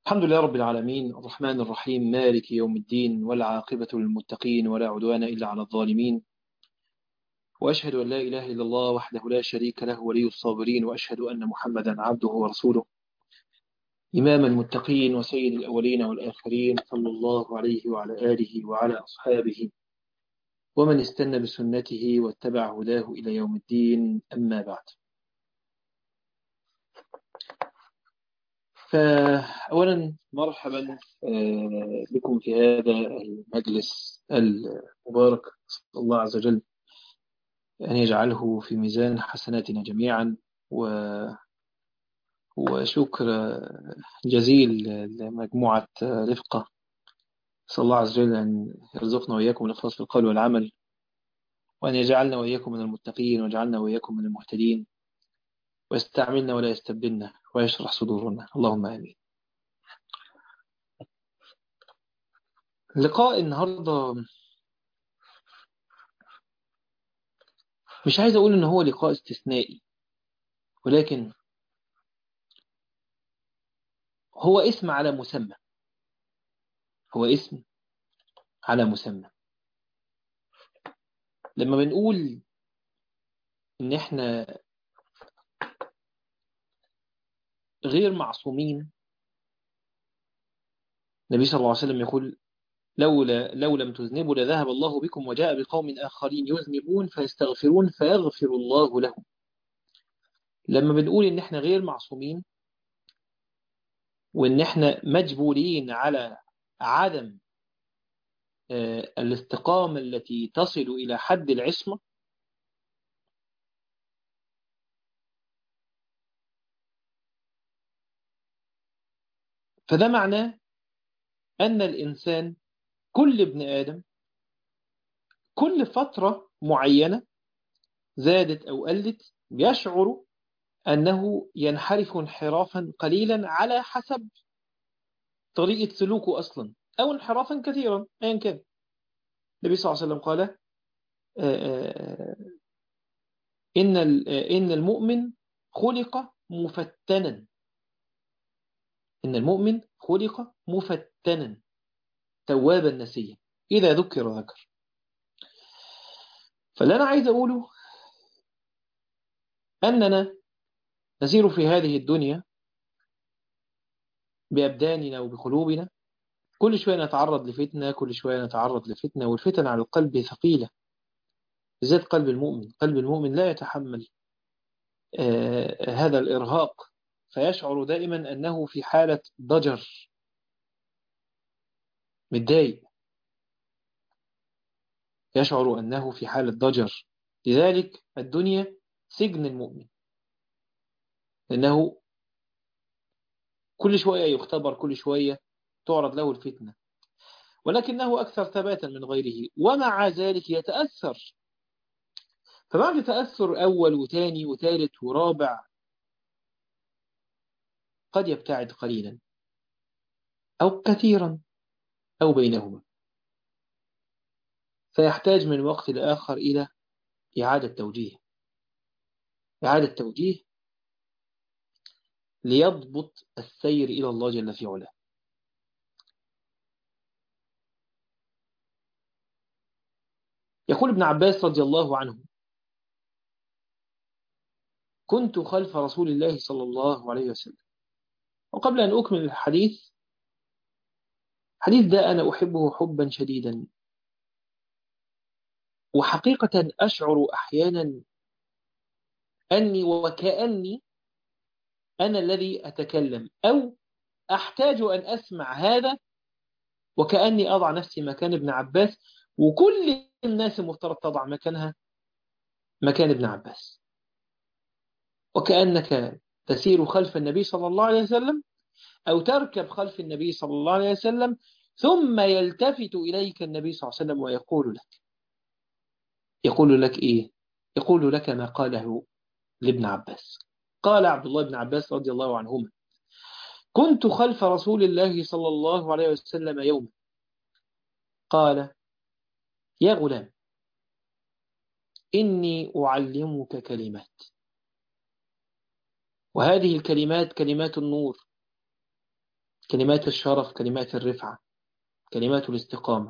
الحمد لله رب العالمين الرحمن الرحيم مالك يوم الدين والعاقبة للمتقين ولا عدوان إلا على الظالمين. وأشهد أن لا إله إلا الله وحده لا شريك له ولي الصابرين، وأشهد أن محمدا عبده ورسوله إمام المتقين وسيد الأولين والآخرين، صلى الله عليه وعلى آله وعلى أصحابه ومن استنى بسنته واتبع هداه إلى يوم الدين. أما بعد، فأولا مرحبا بكم في هذا المجلس المبارك. أسأل الله عز وجل أن يجعله في ميزان حسناتنا جميعا، وشكر جزيل لمجموعة رفقة. أسأل الله عز وجل أن يرزقنا وإياكم الإخلاص في القول والعمل، وأن يجعلنا وإياكم من المتقين، ويجعلنا وإياكم من المهتدين، ويستعملنا ولا يستبدلنا، ويشرح صدورنا، اللهم آمين. لقاء النهاردة مش عايز أقول إن هو لقاء استثنائي، ولكن هو اسم على مسمى. هو اسم على مسمى. لما بنقول إن إحنا غير معصومين، النبي صلى الله عليه وسلم يقول: لو لم تذنبوا لذهب الله بكم وجاء بقوم آخرين يذنبون فيستغفرون فيغفر الله لهم. لما بنقول إن إحنا غير معصومين، وإن إحنا مجبولين على عدم الاستقامة التي تصل إلى حد العصمة، فده معناه أن الإنسان، كل ابن آدم، كل فترة معينة زادت أو قلت بيشعر أنه ينحرف انحرافا قليلا على حسب طريقة سلوكه أصلا، أو انحرافا كثيرا أيا كان. النبي صلى الله عليه وسلم قال: إن المؤمن خلق مفتنا. إن المؤمن خلق مفتنا توابا نسيا إذا ذكر. فاللي أنا عايز أقوله أننا نسير في هذه الدنيا بأبداننا وبقلوبنا، كل شوية نتعرض لفتنة، كل شوية نتعرض لفتنة، والفتن على القلب ثقيلة، بالذات قلب المؤمن. قلب المؤمن لا يتحمل هذا الإرهاق، فيشعر دائما أنه في حالة ضجر، متضايق، يشعر أنه في حالة ضجر. لذلك الدنيا سجن المؤمن، لأنه كل شوية يختبر، كل شوية تعرض له الفتنة، ولكنه أكثر ثباتا من غيره، ومع ذلك يتأثر. فبعد تأثر أول وثاني وثالث ورابع قد يبتعد قليلا أو كثيرا أو بينهما، فيحتاج من وقت لآخر إلى إعادة توجيه، إعادة توجيه ليضبط السير إلى الله جل في علاه. يقول ابن عباس رضي الله عنه: كنت خلف رسول الله صلى الله عليه وسلم. وقبل أن أكمل الحديث ده أنا أحبه حبا شديدا، وحقيقة أشعر أحيانا أني وكأني أنا الذي أتكلم، أو أحتاج أن أسمع هذا، وكأني أضع نفسي مكان ابن عباس، وكل الناس المفترض تضع مكانها مكان ابن عباس، وكأنك تسير خلف النبي صلى الله عليه وسلم، أو تركب خلف النبي صلى الله عليه وسلم، ثم يلتفت إليك النبي صلى الله عليه وسلم يقول لك إيه؟ يقول لك ما قاله لابن عباس. قال عبد الله بن عباس رضي الله عنهما: كنت خلف رسول الله صلى الله عليه وسلم يوما، قال: يا غلام، إني أعلمك كلمات، وهذه الكلمات كلمات النور، كلمات الشرف، كلمات الرفعة، كلمات الاستقامة،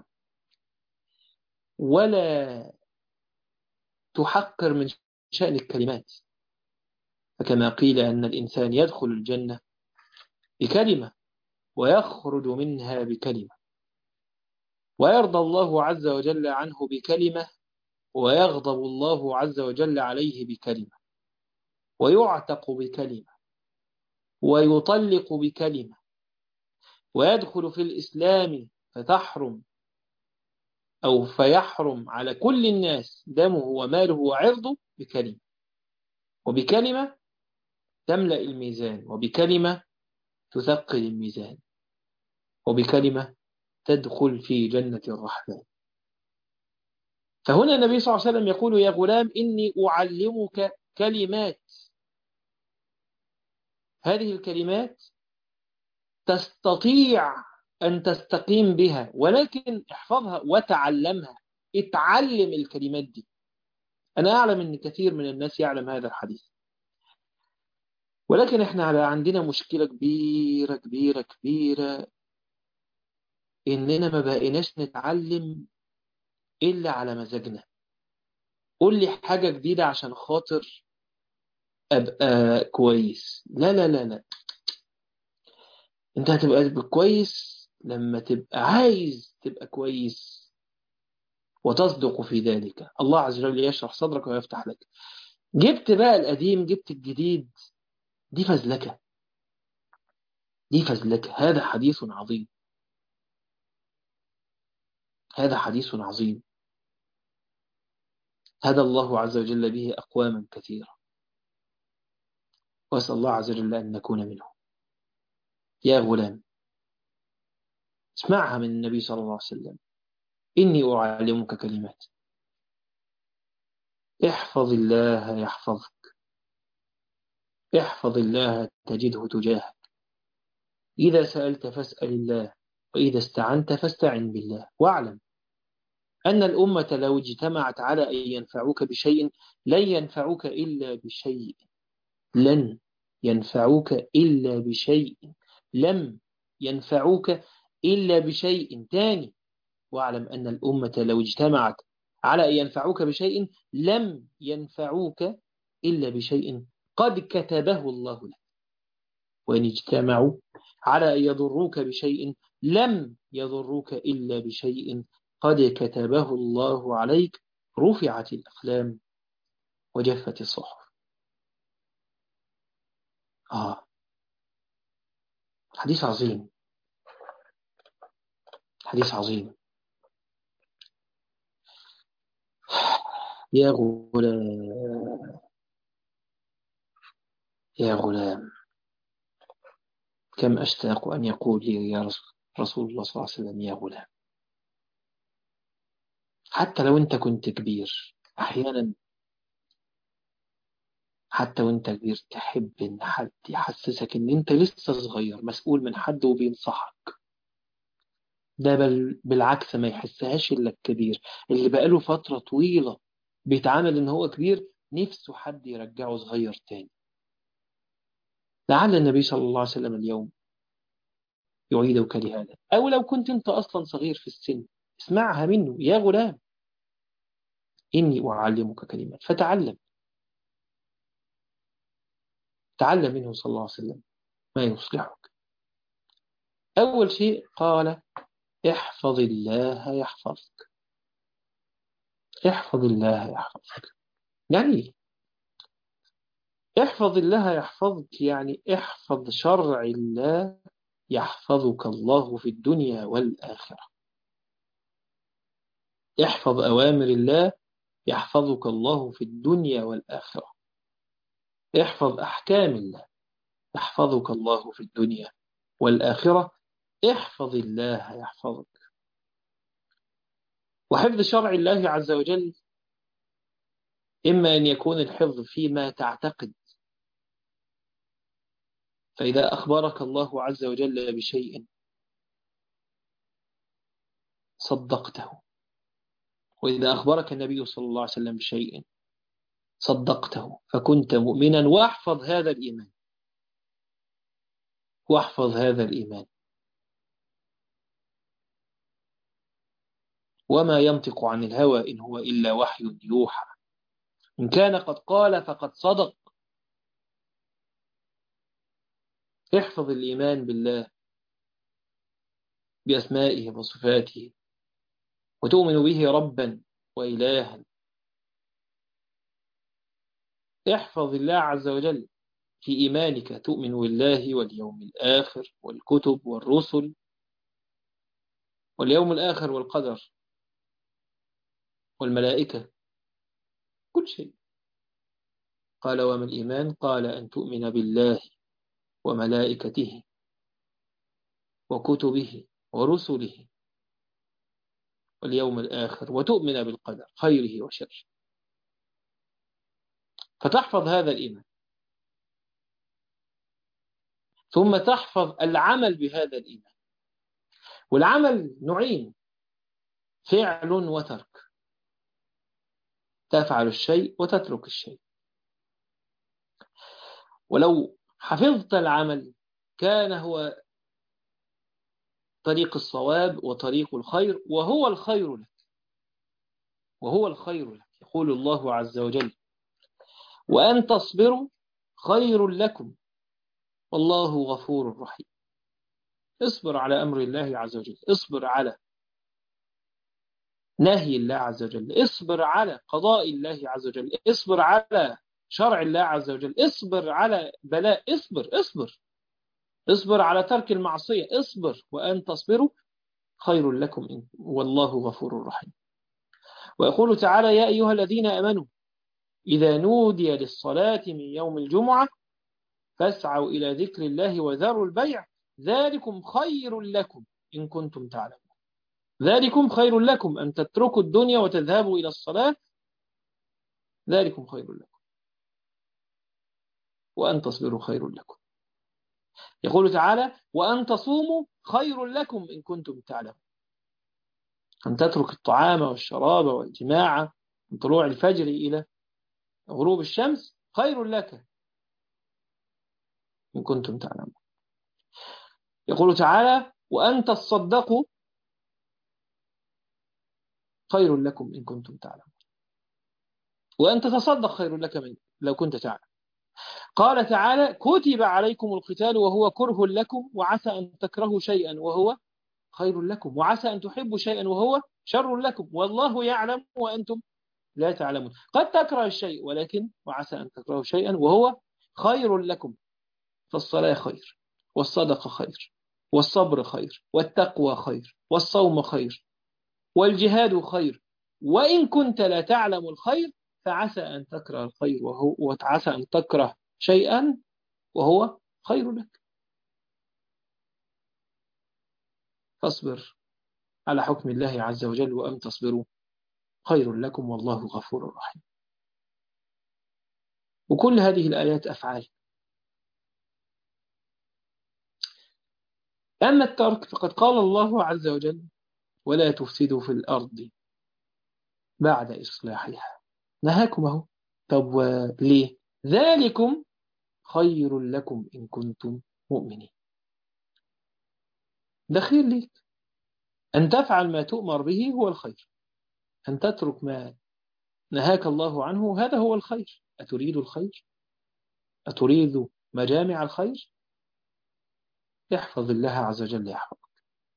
ولا تحقر من شأن الكلمات. فكما قيل أن الإنسان يدخل الجنة بكلمة ويخرج منها بكلمة، ويرضى الله عز وجل عنه بكلمة ويغضب الله عز وجل عليه بكلمة، ويعتق بكلمة ويطلق بكلمة، ويدخل في الإسلام فتحرم أو فيحرم على كل الناس دمه وماله وعرضه بكلمة، وبكلمة تملأ الميزان، وبكلمة تثقل الميزان، وبكلمة تدخل في جنة الرحمن. فهنا النبي صلى الله عليه وسلم يقول: يا غلام إني أعلمك كلمات، هذه الكلمات تستطيع أن تستقيم بها، ولكن احفظها وتعلمها. اتعلم الكلمات دي. أنا أعلم أن كثير من الناس يعلم هذا الحديث، ولكن احنا عندنا مشكلة كبيرة كبيرة كبيرة، إننا ما بقيناش نتعلم إلا على مزاجنا. قول لي حاجة جديدة عشان خاطر أبقى كويس. لا لا لا لا، أنت هتبقى كويس لما تبقى عايز تبقى كويس وتصدق في ذلك. الله عز وجل يشرح صدرك ويفتح لك. جبت بقى القديم، جبت الجديد، دي فزلكة، دي فزلكة. هذا حديث عظيم، هذا حديث عظيم، هدى الله عز وجل به أقواما كثيرا، وأسأل الله عز وجل أن نكون منهم. يا غلام، اسمعها من النبي صلى الله عليه وسلم: إني أعلمك كلمات، احفظ الله يحفظك، احفظ الله تجده تجاهك، إذا سألت فاسأل الله، وإذا استعنت فاستعن بالله. واعلم أن الأمة لو اجتمعت على أن ينفعوك بشيء لن ينفعوك إلا بشيء، لن ينفعوك إلا بشيء، لم ينفعوك إلا بشيء تاني. واعلم أن الأمة لو اجتمعت على أن ينفعوك بشيء لم ينفعوك إلا بشيء قد كتبه الله لك، وإن اجتمعوا على أن يضروك بشيء لم يضروك إلا بشيء قد كتبه الله عليك. رفعت الأقلام وجفت الصحف. حديث عظيم، حديث عظيم. يا غلام، يا غلام، كم أشتاق أن يقول لي يا رسول الله صلى الله عليه وسلم: يا غلام. حتى لو أنت كنت كبير، أحيانا حتى وأنت كبير تحب إن حد يحسسك إن أنت لسه صغير مسؤول من حد وبينصحك. ده بل بالعكس، ما يحسهاش إلا الكبير اللي بقاله فترة طويلة بيتعامل إن هو كبير، نفسه حد يرجعه صغير تاني. لعل النبي صلى الله عليه وسلم اليوم يعيدك لهذا، أو لو كنت أنت أصلا صغير في السن اسمعها منه: يا غلام إني أعلمك كلمات، فتعلم. تعلم منه صلى الله عليه وسلم ما يصلحك. أول شيء قال: احفظ الله يحفظك، احفظ الله يحفظك. يعني احفظ الله يحفظك، يعني احفظ شرع الله يحفظك الله في الدنيا والآخرة. احفظ أوامر الله يحفظك الله في الدنيا والآخرة. احفظ أحكام الله يحفظك الله في الدنيا والآخرة. احفظ الله يحفظك. وحفظ شرع الله عز وجل إما أن يكون الحفظ فيما تعتقد، فإذا أخبرك الله عز وجل بشيء صدقته، وإذا أخبرك النبي صلى الله عليه وسلم بشيء صدقته فكنت مؤمنا. واحفظ هذا الإيمان، واحفظ هذا الإيمان. وما ينطق عن الهوى إن هو إلا وحي يوحى. إن كان قد قال فقد صدق. احفظ الإيمان بالله بأسمائه وصفاته، وتؤمن به ربا وإلها. احفظ الله عز وجل في إيمانك، تؤمن بالله واليوم الآخر والكتب والرسل واليوم الآخر والقدر والملائكة، كل شيء. قال وما الإيمان؟ قال أن تؤمن بالله وملائكته وكتبه ورسله واليوم الآخر، وتؤمن بالقدر خيره وشره. فتحفظ هذا الإيمان، ثم تحفظ العمل بهذا الإيمان. والعمل نوعين: فعل وترك. تفعل الشيء وتترك الشيء. ولو حفظت العمل كان هو طريق الصواب وطريق الخير، وهو الخير لك، وهو الخير لك. يقول الله عز وجل: وأن تصبروا خير لكم والله غفور رحيم. اصبر على أمر الله عز وجل، اصبر على نهي الله عز وجل، اصبر على قضاء الله عز وجل، اصبر على شرع الله عز وجل، اصبر على بلاء، اصبر على ترك المعصية، اصبر. وأن تصبروا خير لكم والله غفور رحيم. ويقول تعالى: يا أيها الذين آمنوا إذا نودي للصلاة من يوم الجمعة فاسعوا إلى ذكر الله وذروا البيع ذلكم خير لكم إن كنتم تعلمون. ذلكم خير لكم، أن تتركوا الدنيا وتذهبوا إلى الصلاة، ذلكم خير لكم. وأن تصبروا خير لكم. يقول تعالى: وأن تصوموا خير لكم إن كنتم تعلمون. أن تترك الطعام والشراب والجماع من طلوع الفجر إلى غروب الشمس خير لك إن كنتم تعلمون. يقول تعالى: وأن تصدقوا خير لكم إن كنتم تعلمون. وأن تتصدق خير لك من لو كنت تعلم. قال تعالى: كتب عليكم القتال وهو كره لكم وعسى أن تكرهوا شيئا وهو خير لكم وعسى أن تحبوا شيئا وهو شر لكم والله يعلم وأنتم لا تعلمون. قد تكره الشيء ولكن وعسى أن تكرهوا شيئا وهو خير لكم. فالصلاة خير، والصدقة خير، والصبر خير، والتقوى خير، والصوم خير، والجهاد خير. وإن كنت لا تعلم الخير فعسى أن تكره الخير وعسى أن تكره شيئا وهو خير لك. فاصبر على حكم الله عز وجل، وأن تصبروا خير لكم والله غفور رحيم. وكل هذه الآيات أفعال. أما الترك فقد قال الله عز وجل: ولا تفسدوا في الأرض بعد إصلاحها. نهاكم أهو. طب ليه؟ ذلكم خير لكم إن كنتم مؤمنين. ده خير ليك. أن تفعل ما تؤمر به هو الخير، أن تترك ما نهاك الله عنه هذا هو الخير. أتريد الخير؟ أتريد مجامع الخير؟ احفظ الله عز وجل يحفظك.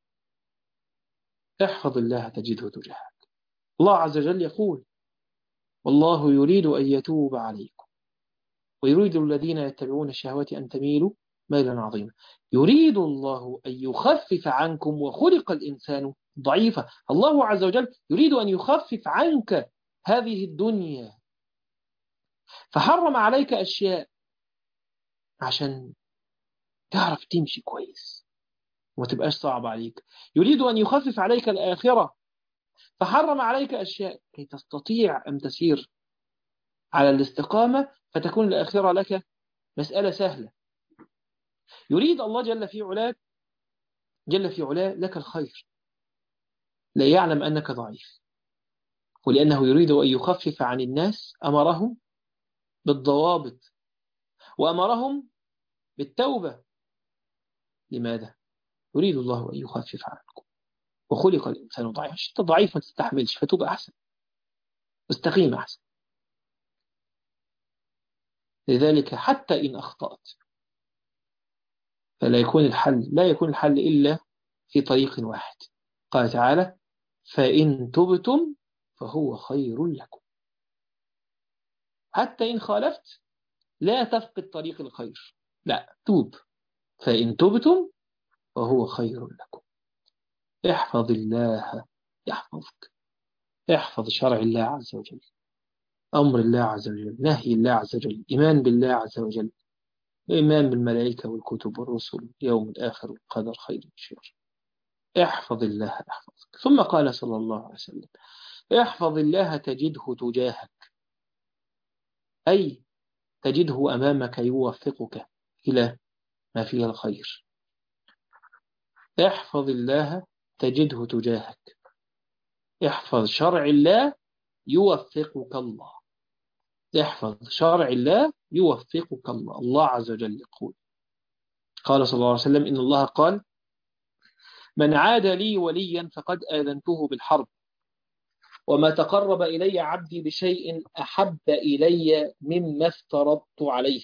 احفظ الله تجده تجاهك. الله عز وجل يقول: والله يريد أن يتوب عليكم ويريد الذين يتبعون الشهوات أن تميلوا ميلا عظيما. يريد الله أن يخفف عنكم وخلق الإنسان ضعيفا. الله عز وجل يريد أن يخفف عنك هذه الدنيا، فحرم عليك أشياء عشان تعرف تمشي كويس وما تبقاش صعب عليك. يريد أن يخفف عليك الآخرة، فحرم عليك أشياء كي تستطيع أن تسير على الاستقامة، فتكون الآخرة لك مسألة سهلة. يريد الله جل في علاه لك الخير، لا يعلم أنك ضعيف، ولأنه يريد أن يخفف عن الناس أمرهم بالضوابط وأمرهم بالتوبة. لماذا؟ يريد الله أن يخفف عنكم. وخلق الإنسان ضعيفا. أنت ضعيف ما تستحملش، فتوب أحسن، واستقيم أحسن. لذلك حتى إن أخطأت فلا يكون الحل، لا يكون الحل إلا في طريق واحد. قال تعالى: فإن تبتم فهو خير لكم. حتى إن خالفت لا تفقد طريق الخير، لا، توب. فإن تبتم فهو خير لكم. احفظ الله يحفظك. احفظ شرع الله عز وجل، أمر الله عز وجل، نهي الله عز وجل، إيمان بالله عز وجل، إيمان بالملائكة والكتب والرسل، يوم الآخر والقدر خير وشر. احفظ الله يحفظك. ثم قال صلى الله عليه وسلم: احفظ الله تجده تجاهك، أي تجده أمامك يوفقك إلى ما فيه الخير. احفظ الله تجده تجاهك. احفظ شرع الله يوفقك الله. احفظ شرع الله يوفقك الله. الله عز وجل يقول، قال صلى الله عليه وسلم: إن الله قال: من عاد لي وليا فقد آذنته بالحرب، وما تقرب إلي عبدي بشيء أحب إلي مما افترضت عليه،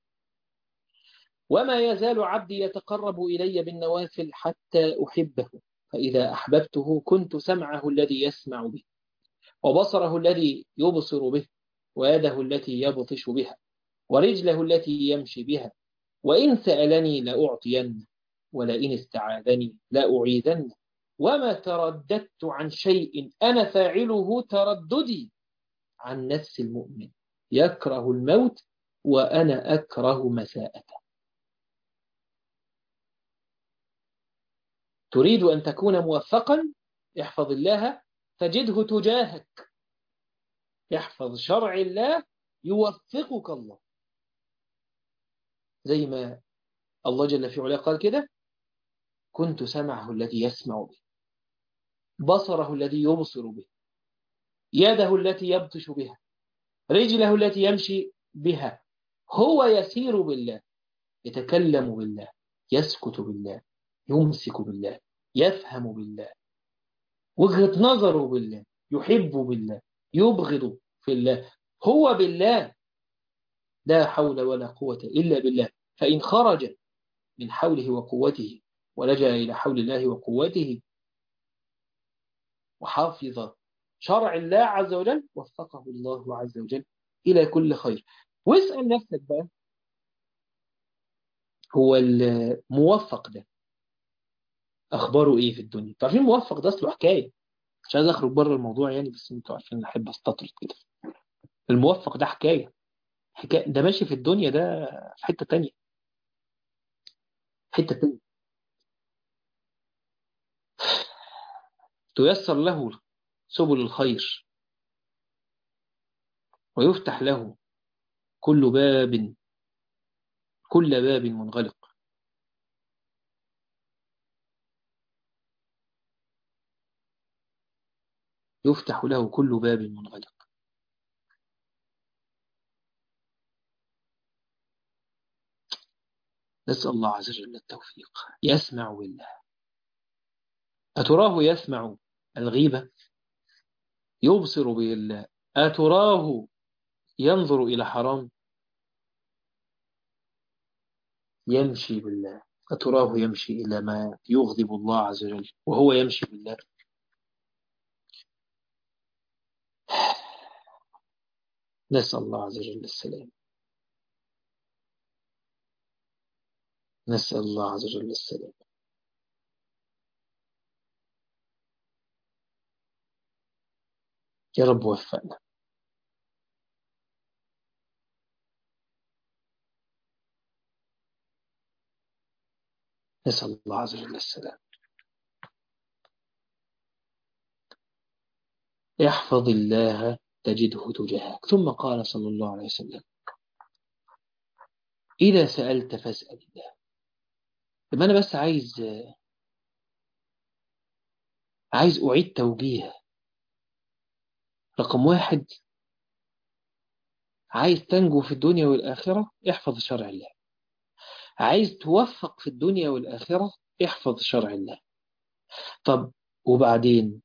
وما يزال عبدي يتقرب إلي بالنوافل حتى أحبه، فإذا أحببته كنت سمعه الذي يسمع به، وبصره الذي يبصر به، ويده التي يبطش بها، ورجله التي يمشي بها، وإن سألني لأعطينه، ولئن استعاذني لأعيذنه، وما ترددت عن شيء أنا فاعله ترددي عن نفس المؤمن يكره الموت وأنا أكره مساءته. تريد أن تكون موفقا؟ احفظ الله تجده تجاهك. احفظ شرع الله يوفقك الله. زي ما الله جل في علاه قال كده: كنت سمعه الذي يسمع به، بصره الذي يبصر به، يده التي يبطش بها، رجله التي يمشي بها. هو يسير بالله، يتكلم بالله، يسكت بالله، يمسك بالله، يفهم بالله، وجهة نظره بالله، يحب بالله، يبغض في الله. هو بالله، لا حول ولا قوة إلا بالله. فإن خرج من حوله وقوته ولجأ إلى حول الله وقوته وحافظ شرع الله عز وجل، وفقه الله عز وجل إلى كل خير. واسأل نفسك بقى، هو الموفق ده أخباره إيه في الدنيا؟ تعرفين الموفق ده أصله حكاية، مش عايز أخرج بره الموضوع يعني، بس أنتوا عارفين أحب أستطرد كده. الموفق ده حكاية ده ماشي في الدنيا ده في حتة تانية، حتة تانية. تيسر له سبل الخير، ويفتح له كل باب كل باب منغلق. يفتح له كل باب منغلق. نسأل الله عز وجل التوفيق. يسمع بالله. أتراه يسمع الغيبة؟ يبصر بالله. أتراه ينظر إلى حرام؟ يمشي بالله. أتراه يمشي إلى ما يغضب الله عز وجل وهو يمشي بالله؟ نسأل الله عز وجل السلام. نسأل الله عز وجل السلام. يا رب وفقنا. نسأل الله عز وجل السلام. احفظ الله تجده تجاهك. ثم قال صلى الله عليه وسلم: إذا سألت فاسأل الله. طب أنا بس عايز أعيد توجيه. رقم واحد، عايز تنجو في الدنيا والآخرة؟ احفظ شرع الله. عايز توفق في الدنيا والآخرة؟ احفظ شرع الله. طب وبعدين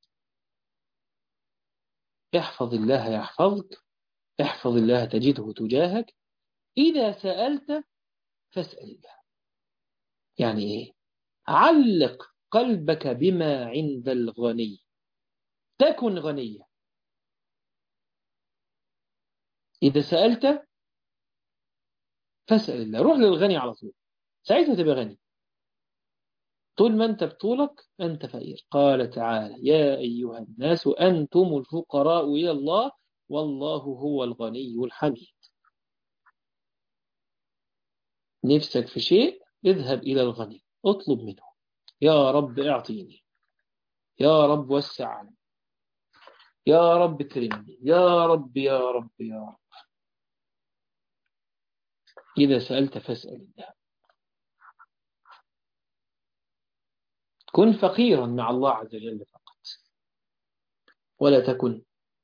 احفظ الله يحفظك، احفظ الله تجده تجاهك، إذا سألت فاسأل الله. يعني إيه؟ علق قلبك بما عند الغني تكن غنيا. إذا سألت فاسأل الله، روح للغني على طول، ساعتها تبقى غني. طول ما أنت بطولك أنت فقير. قال تعالى: يا أيها الناس أنتم الفقراء إلى الله والله هو الغني الحميد. نفسك في شيء اذهب إلى الغني اطلب منه: يا رب اعطيني، يا رب وسع علي، يا رب كرمني، يا رب يا رب يا رب. إذا سألت فاسأل الله. كن فقيرا مع الله عز وجل فقط، ولا تكن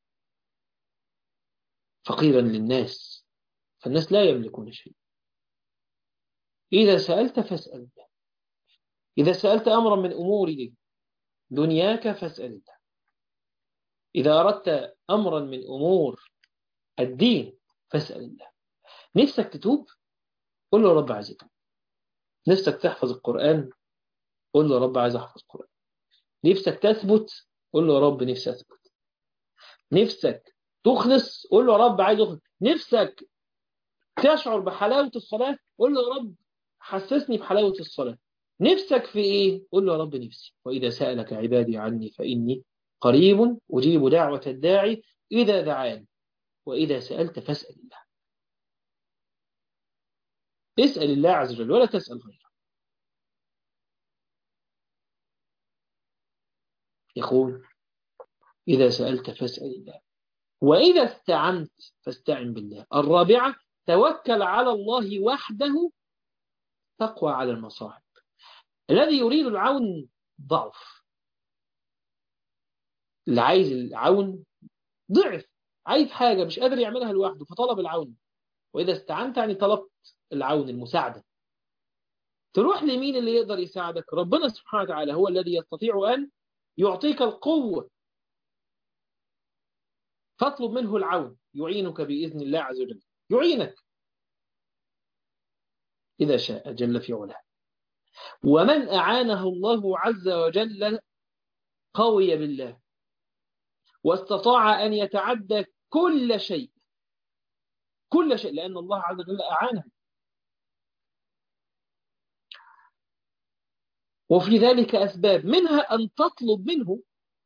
فقيرا للناس، فالناس لا يملكون شيء. إذا سألت فاسأل الله. إذا سألت أمرا من أمور دنياك فاسأل الله. إذا أردت أمرا من أمور الدين فاسأل الله. نفسك تتوب؟ قل له رب عايز أتوب. نفسك تحفظ القرآن؟ قل له رب عايز أحفظ القرآن. نفسك تثبت؟ قل له رب نفسي أثبت. نفسك تخلص؟ قل له رب عايز أخلص. نفسك تشعر بحلاوة الصلاة؟ قل له رب حسسني بحلاوة الصلاة. نفسك في إيه؟ قل له رب نفسي. وإذا سألك عبادي عني فإني قريب أجيب دعوة الداعي إذا دعاني وإذا سألت فاسأل الله. اسأل الله عز وجل ولا تسأل غيره. يقول: إذا سألت فاسأل الله، وإذا استعنت فاستعن بالله. الرابعة: توكل على الله وحده تقوى على المصاعب. الذي يريد العون ضعف، اللي عايز العون ضعف، عايز حاجة مش قادر يعملها لوحده فطلب العون. وإذا استعنت يعني طلبت العون المساعدة. تروح لمين اللي يقدر يساعدك؟ ربنا سبحانه وتعالى هو الذي يستطيع أن يعطيك القوة، فاطلب منه العون يعينك بإذن الله عز وجل، يعينك إذا شاء جل في علاه. ومن أعانه الله عز وجل قوي بالله واستطاع أن يتعدى كل شيء، كل شيء، لأن الله عز وجل أعانه. وفي ذلك أسباب، منها أن تطلب منه،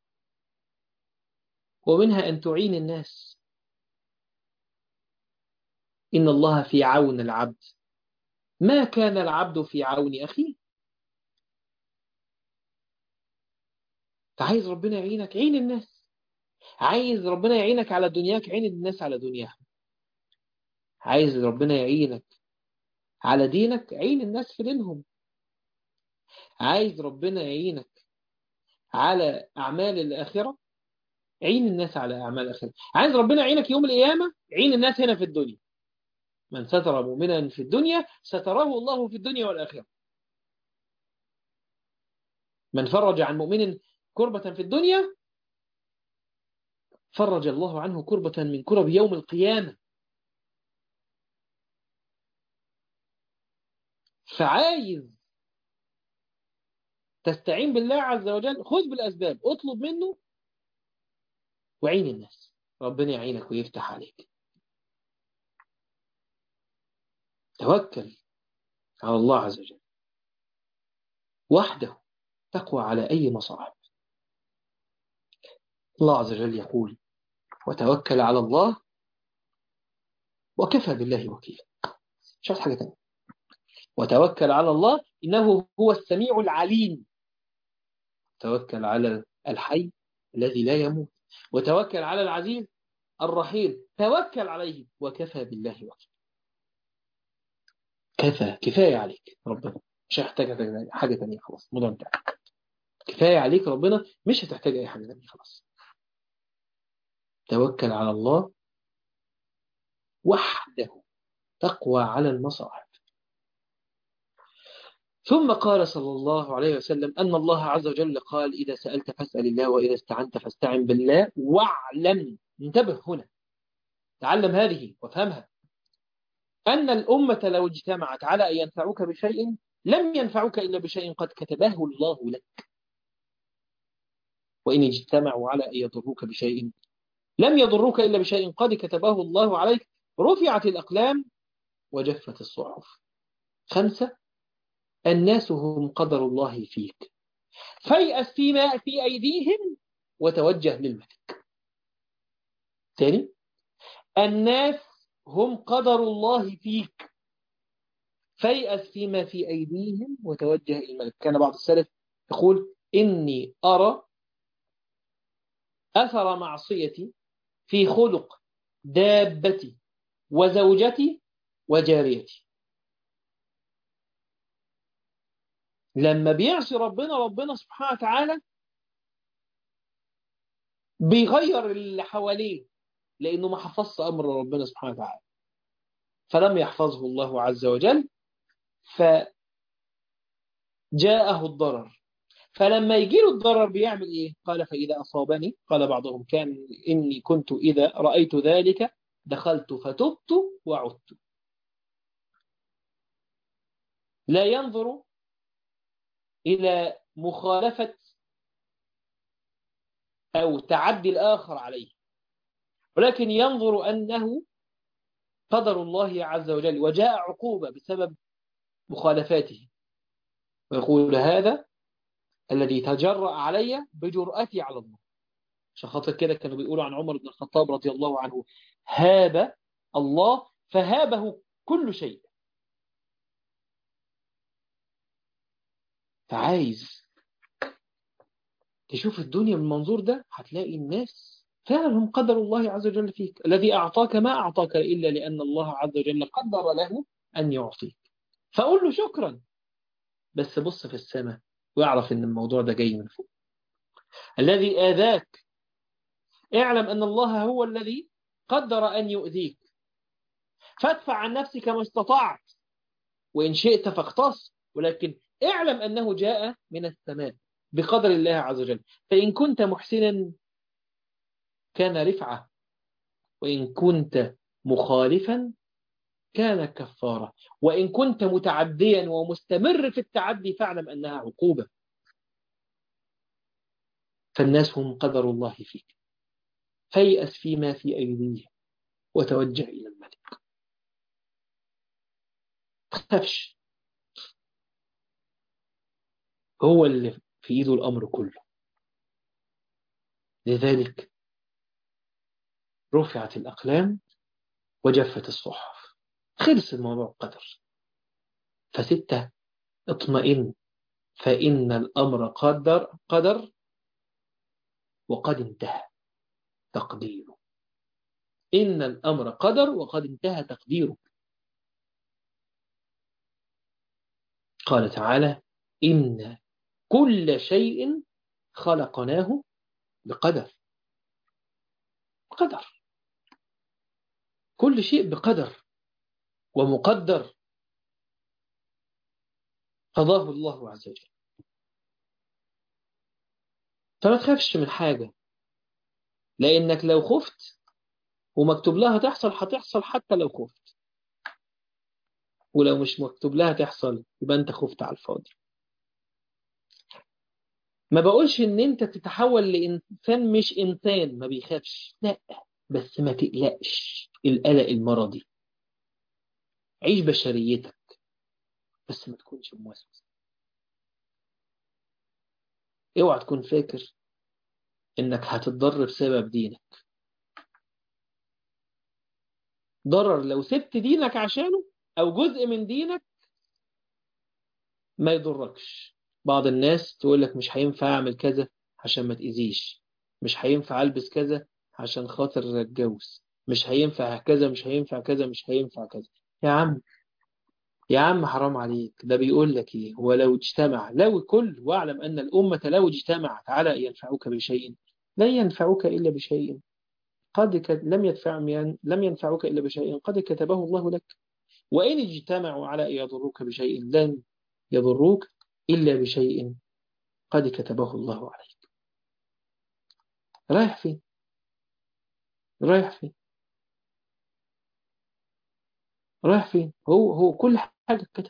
ومنها أن تعين الناس. إن الله في عون العبد ما كان العبد في عون أخيه. عايز ربنا يعينك، عين الناس. عايز ربنا يعينك على دنياك، عين الناس على دنياهم. عايز ربنا يعينك على دينك، عين الناس في دينهم. عايز ربنا يعينك على أعمال الآخرة، عين الناس على أعمال الآخرة. عايز ربنا يعينك يوم القيامة، عين الناس هنا في الدنيا. من ستر مؤمنا في الدنيا ستره الله في الدنيا والآخرة. من فرج عن مؤمن كربة في الدنيا فرج الله عنه كربة من كرب يوم القيامة. فعايز تستعين بالله عز وجل، خذ بالأسباب، اطلب منه وعين الناس، ربنا يعينك ويفتح عليك. توكل على الله عز وجل وحده تقوى على أي مصاعب. الله عز وجل يقول: وتوكل على الله وكفى بالله وكيلا. مش عايز حاجة تانية. وتوكل على الله إنه هو السميع العليم. توكل على الحي الذي لا يموت، وتوكل على العزيز الرحيم. توكل عليه وكفى بالله وكيلا. كفاية عليك ربنا، مش هيحتاج حاجة تانية. خلاص الموضوع انتهى. كفاية عليك ربنا، مش هتحتاج أي حاجة تانية. خلاص توكل على الله وحده تقوى على المصاعب. ثم قال صلى الله عليه وسلم أن الله عز وجل قال: إذا سألت فاسأل الله، وإذا استعنت فاستعن بالله، واعلم، انتبه هنا، تعلم هذه وافهمها، أن الأمة لو اجتمعت على أن ينفعوك بشيء لم ينفعوك إلا بشيء قد كتبه الله لك، وإن اجتمعوا على أن يضروك بشيء لم يضروك إلا بشيء قد كتبه الله عليك، رفعت الأقلام وجفت الصحف. 5: الناس هم قدر الله فيك، فيأس فيما في أيديهم وتوجه للملك. ثاني: الناس هم قدر الله فيك، فيأس فيما في أيديهم وتوجه إلى الملك. كان بعض السلف يقول: إني أرى أثر معصيتي في خلق دابتي وزوجتي وجاريتي. لما بيعصي ربنا سبحانه وتعالى بيغير اللي حواليه، لأنه ما حفظش أمر ربنا سبحانه وتعالى، فلم يحفظه الله عز وجل فجاءه الضرر. فلما يجيله الضرر بيعمل إيه؟ قال: فإذا أصابني، قال بعضهم: كان إني كنت إذا رأيت ذلك دخلت فتبت وعدت. لا ينظر إلى مخالفة أو تعدي الآخر عليه، ولكن ينظر أنه قدر الله عز وجل وجاء عقوبة بسبب مخالفاته، ويقول: هذا الذي تجرأ علي بجرأتي على الله. عشان خاطر كده كانوا بيقولوا عن عمر بن الخطاب رضي الله عنه: هاب الله فهابه كل شيء. فعايز تشوف الدنيا من المنظور ده، هتلاقي الناس فعلا هم قدر الله عز وجل فيك. الذي أعطاك ما أعطاك إلا لأن الله عز وجل قدر له أن يعطيك، فقول له شكرا، بس بص في السماء واعرف أن الموضوع ده جاي من فوق. الذي آذاك اعلم أن الله هو الذي قدر أن يؤذيك، فادفع عن نفسك ما استطعت، وإن شئت فاختص، ولكن اعلم أنه جاء من السماء بقدر الله عز وجل. فإن كنت محسنا كان رفعة، وإن كنت مخالفا كان كفارة، وإن كنت متعديا ومستمر في التعدي فاعلم أنها عقوبة. فالناس هم قدر الله فيك، فيأس فيما في أيديهم وتوجه إلى الملك. تخافش، هو اللي في إيده الأمر كله. لذلك رفعت الأقلام وجفت الصحف، خلص الموضوع قدر. 6: اطمئن فإن الأمر قدر وقد انتهى تقديره. إن الأمر قدر وقد انتهى تقديره. قال تعالى: إن كل شيء خلقناه بقدر. قدر، كل شيء بقدر ومقدر قضاه الله عز وجل. فما تخافش من حاجة، لأنك لو خفت ومكتوب لها تحصل هتحصل حتى لو خفت، ولو مش مكتوب لها تحصل يبقى أنت خفت على الفاضي. ما بقولش إن أنت تتحول لإنسان مش إنسان ما بيخافش، لا، بس ما تقلقش القلق المرضي. عيش بشريتك بس ما تكونش موسوس. اوعى تكون فاكر إنك هتتضرر بسبب دينك. ضرر لو سبت دينك عشانه أو جزء من دينك ما يضركش. بعض الناس تقول لك: مش هينفع أعمل كذا عشان ما تأذيش، مش هينفع ألبس كذا عشان خاطر أتجوز، مش هينفع كذا، مش هينفع كذا، مش هينفع كذا. يا عم، يا عم حرام عليك. ده بيقول لك إيه؟ ولو اجتمع، لو كل، واعلم أن الأمة لو اجتمعت على أن ينفعوك بشيء لن ينفعوك إلا بشيء لم ينفعوك إلا بشيء قد كتبه الله لك، وإن اجتمعوا على أن يضروك بشيء يضروك إلا بشيء قد كتبه الله عليك. رايح فين؟ رايح فين؟ رايح فين؟ هو كل حاجة اتكتبت.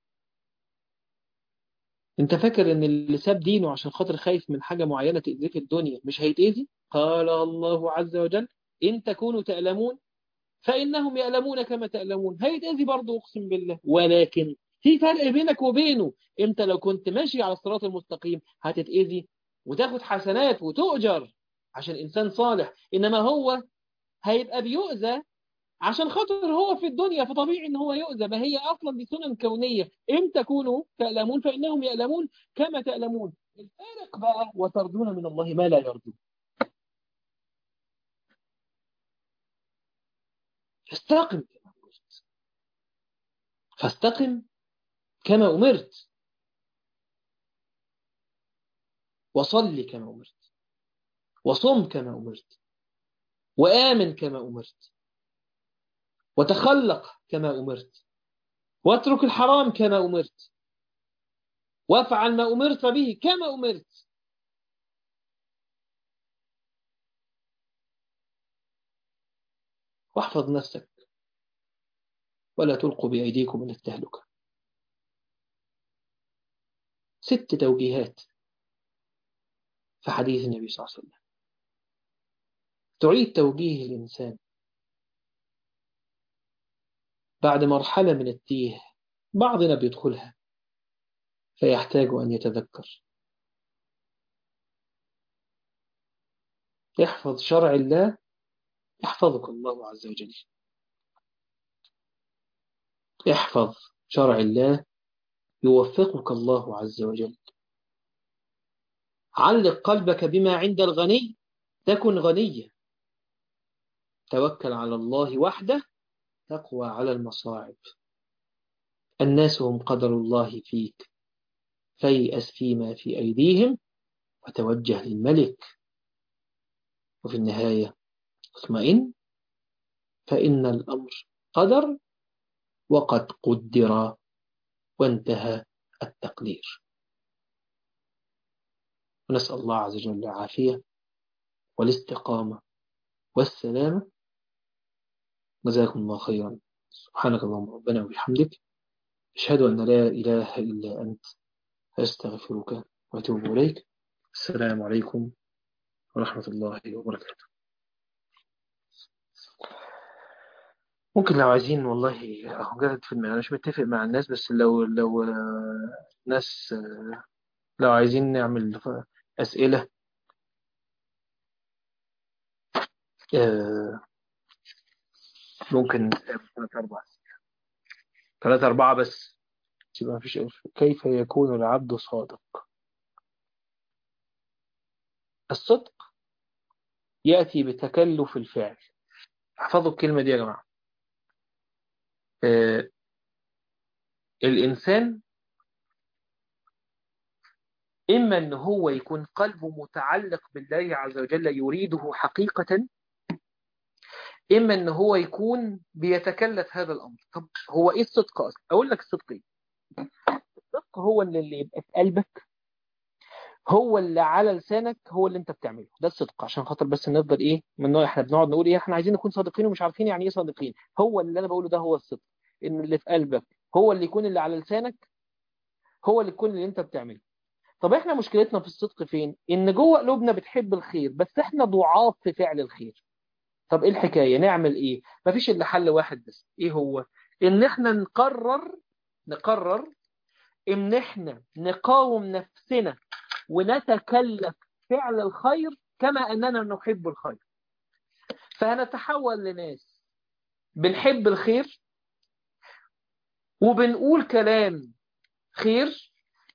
انت فاكر ان اللي ساب دينه عشان خاطر خايف من حاجة معينة تأذيه في الدنيا مش هيتأذي؟ قال الله عز وجل: إن تكونوا تألمون فإنهم يألمون كما تألمون. هيتأذي برضه أقسم بالله، ولكن في فرق بينك وبينه. انت لو كنت ماشي على الصراط المستقيم هتتأذي وتاخد حسنات وتؤجر عشان إنسان صالح، إنما هو هيبقى بيؤذى عشان خاطر هو في الدنيا، فطبيعي ان هو يؤذى. ما هي اصلا دي سنن كونيه. ان تكونوا تألمون فانهم يألمون كما تألمون. الفارق بقى: وترجون من الله ما لا يرجون. فاستقم كما أمرت. فاستقم كما أمرت، وصل كما أمرت، وصم كما أمرت، وآمن كما أمرت، وتخلق كما أمرت، واترك الحرام كما أمرت، وافعل ما أمرت به كما أمرت. واحفظ نفسك ولا تلقوا بأيديكم إلى التهلكة. 6 توجيهات في حديث النبي صلى الله عليه وسلم تعيد توجيه الإنسان بعد مرحلة من التيه. بعضنا بيدخلها فيحتاج أن يتذكر. احفظ شرع الله يحفظك الله عز وجل. احفظ شرع الله يوفقك الله عز وجل. علق قلبك بما عند الغني تكن غنيا. توكل على الله وحده تقوى على المصاعب. الناس هم قدر الله فيك، فيأس فيما في أيديهم وتوجه للملك. وفي النهاية اطمئن فإن الأمر قدر وقد قدر وانتهى التقدير. ونسأل الله عز وجل العافية والاستقامة والسلامة. جزاكم الله خيرا. سبحانك اللهم ربنا وبحمدك أشهد أن لا إله إلا أنت أستغفرك وأتوب إليك. السلام عليكم ورحمة الله وبركاته. ممكن لو عايزين والله جدد في المعنى، أنا مش متفق مع الناس، بس لو ناس لو عايزين نعمل أسئلة ممكن 3 4 بس يبقى مفيش. كيف يكون العبد صادق؟ الصدق يأتي بتكلف الفعل. احفظوا الكلمة دي يا جماعة. الإنسان إما أن هو يكون قلبه متعلق بالله عز وجل يريده حقيقة، إما أن هو يكون بيتكلف هذا الأمر. طب هو إيه الصدق أصلا؟ أقول لك الصدق إيه؟ الصدق هو اللي يبقى في قلبك، هو اللي على لسانك، هو اللي انت بتعمله. ده الصدق. عشان خاطر بس نفضل ايه من نوع احنا بنقعد نقول ايه احنا عايزين نكون صادقين ومش عارفين يعني ايه صادقين. هو اللي انا بقوله ده هو الصدق، ان اللي في قلبك هو اللي يكون اللي على لسانك، هو اللي يكون اللي انت بتعمله. طب احنا مشكلتنا في الصدق فين؟ ان جوه قلوبنا بتحب الخير بس احنا ضعاف في فعل الخير. طب ايه الحكاية؟ نعمل ايه؟ مفيش الا حل واحد بس. ايه هو؟ ان احنا نقرر ان احنا نقاوم نفسنا ونتكلف فعل الخير كما أننا نحب الخير. فهنتحول لناس بنحب الخير وبنقول كلام خير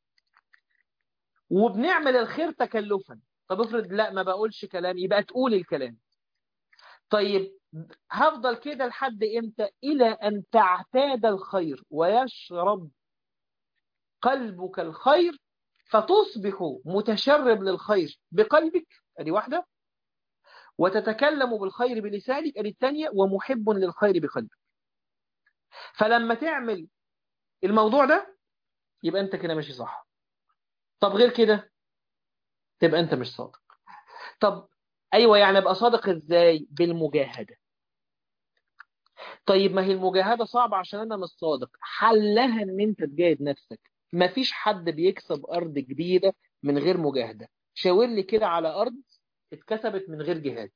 وبنعمل الخير تكلفا. طب افرض لا ما بقولش كلام، يبقى تقول الكلام. طيب هفضل كده لحد امتى؟ إلى أن تعتاد الخير ويشرب قلبك الخير فتصبح متشرب للخير بقلبك، ادي واحدة، وتتكلم بالخير بلسانك، ادي الثانية، ومحب للخير بقلبك. فلما تعمل الموضوع ده يبقى أنت كده ماشي صح. طب غير كده تبقى أنت مش صادق. طب أيوة، يعني أبقى صادق إزاي؟ بالمجاهدة. طيب ما هي المجاهدة صعبة عشان أنا مش صادق. حلها إن أنت تجاهد نفسك. مفيش حد بيكسب أرض جديدة من غير مجاهدة. شاور لي كده على أرض اتكسبت من غير جهاد.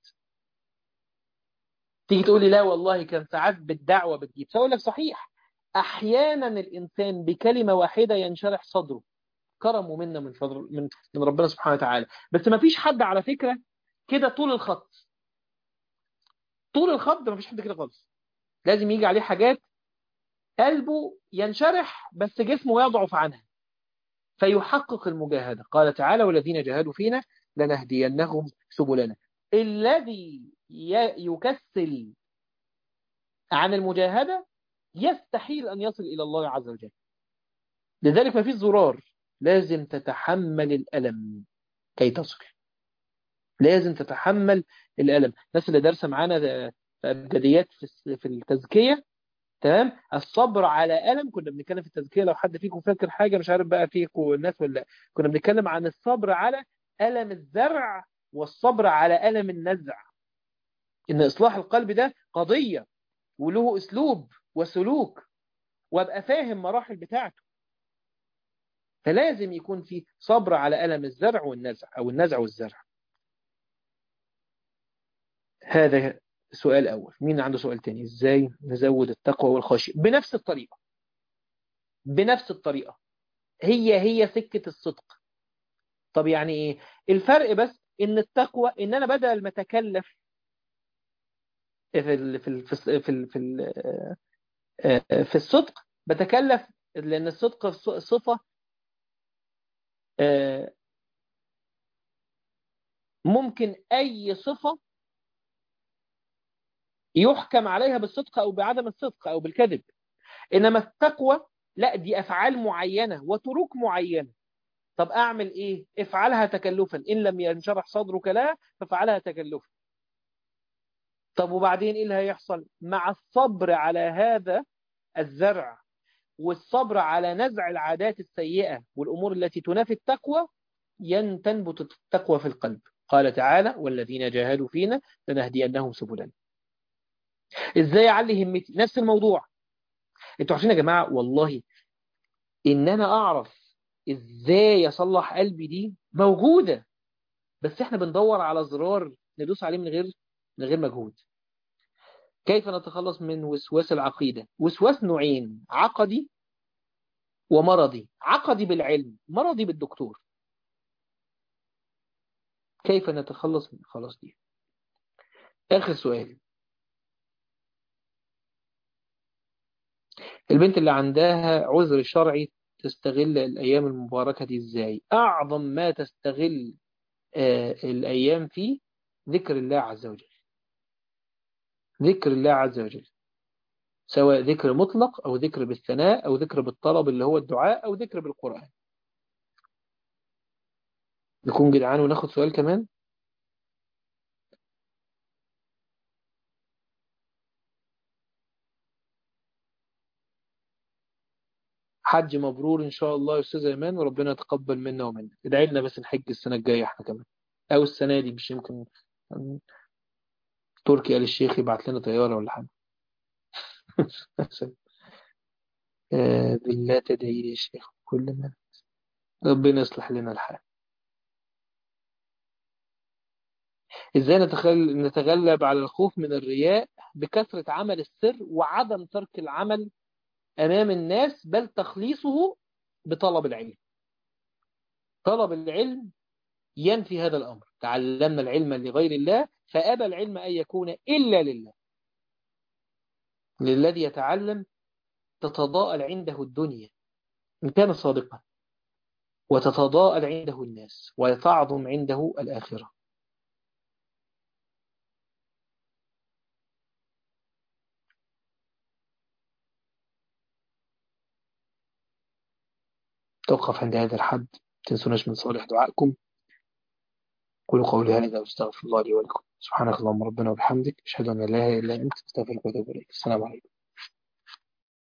تيجي تقول لي لا والله كان ساعات بالدعوة بتجيب، فأقول لك صحيح، أحيانا الإنسان بكلمة واحدة ينشرح صدره، كرمه منا من فضل من ربنا سبحانه وتعالى. بس ما فيش حد على فكرة كده طول الخط. طول الخط ما فيش حد كده خالص. لازم يجي عليه حاجات قلبه ينشرح بس جسمه يضعف عنها، فيحقق المجاهدة. قال تعالى والذين جاهدوا فينا لنهدينهم سبلنا. الذي يكسل عن المجاهدة يستحيل أن يصل إلى الله عز وجل. لذلك ما فيش زرار، لازم تتحمل الألم كي تصل. لازم تتحمل الألم. الناس اللي دارسة معانا في أبجديات في التزكية، تمام، الصبر على ألم. كنا بنتكلم في التزكية، لو حد فيكم فاكر حاجة، مش عارف بقى فيكم الناس ولا لأ. كنا بنتكلم عن الصبر على ألم الزرع والصبر على ألم النزع. إن إصلاح القلب ده قضية وله أسلوب وسلوك، وأبقى فاهم مراحل بتاعته. فلازم يكون في صبر على ألم الزرع والنزع، أو النزع والزرع. هذا سؤال أول. مين عنده سؤال تاني؟ إزاي نزود التقوى والخشية بنفس الطريقة؟ بنفس الطريقة، هي سكة الصدق. طب يعني إيه الفرق؟ بس إن التقوى إن أنا بدل ما أتكلف في الصدق بتكلف، لأن الصدق صفة آه، ممكن أي صفة يحكم عليها بالصدق أو بعدم الصدق أو بالكذب. إنما التقوى لا، دي أفعال معينة وتروك معينة. طب أعمل إيه؟ افعلها تكلفا، إن لم ينشرح صدرك لها فافعلها تكلفا. طب وبعدين إيه اللي هيحصل؟ مع الصبر على هذا الزرع والصبر على نزع العادات السيئة والأمور التي تنافي التقوى، تنبت التقوى في القلب. قال تعالى والذين جاهدوا فينا لنهدينهم سبلنا. إزاي أعلي همتي؟ نفس الموضوع. انتوا عارفين يا جماعة والله ان انا اعرف ازاي اصلح قلبي دي موجودة، بس احنا بندور على زرار ندوس عليه من غير مجهود. كيف نتخلص من وسواس العقيدة؟ وسواس نوعين: عقدي ومرضي. عقدي بالعلم، مرضي بالدكتور. كيف نتخلص من خلاص دي؟ اخر سؤال. البنت اللي عندها عذر شرعي تستغل الايام المباركة دي ازاي؟ اعظم ما تستغل الايام فيه ذكر الله عز وجل. ذكر الله عز وجل، سواء ذكر مطلق أو ذكر بالثناء أو ذكر بالطلب اللي هو الدعاء أو ذكر بالقرآن. نكون جدعان وناخد سؤال كمان. حج مبرور إن شاء الله يا أستاذ إيمان، وربنا يتقبل منا ومنك. ادعي لنا بس نحج السنة الجاية احنا كمان، أو السنة دي، مش يمكن تركي آل الشيخ يبعت لنا طيارة ولا حاجة. بالله تدعي لي يا شيخ كل ما ربنا يصلح لنا الحال. إزاي نتغلب على الخوف من الرياء؟ بكثرة عمل السر وعدم ترك العمل أمام الناس، بل تخليصه بطلب العلم. طلب العلم ينفي هذا الأمر. تعلمنا العلم لغير الله فأبى العلم أن يكون إلا لله. للذي يتعلم تتضاءل عنده الدنيا إن كان صادقا، وتتضاءل عنده الناس ويتعظم عنده الآخرة. توقف عند هذا الحد. تنسوناش من صالح دعائكم. قولوا قولي هذا واستغفر الله لي ولكم. سبحانك اللهم ربنا وبحمدك أشهد أن لا إله إلا أنت أستغفرك وأتوب إليك. السلام عليكم.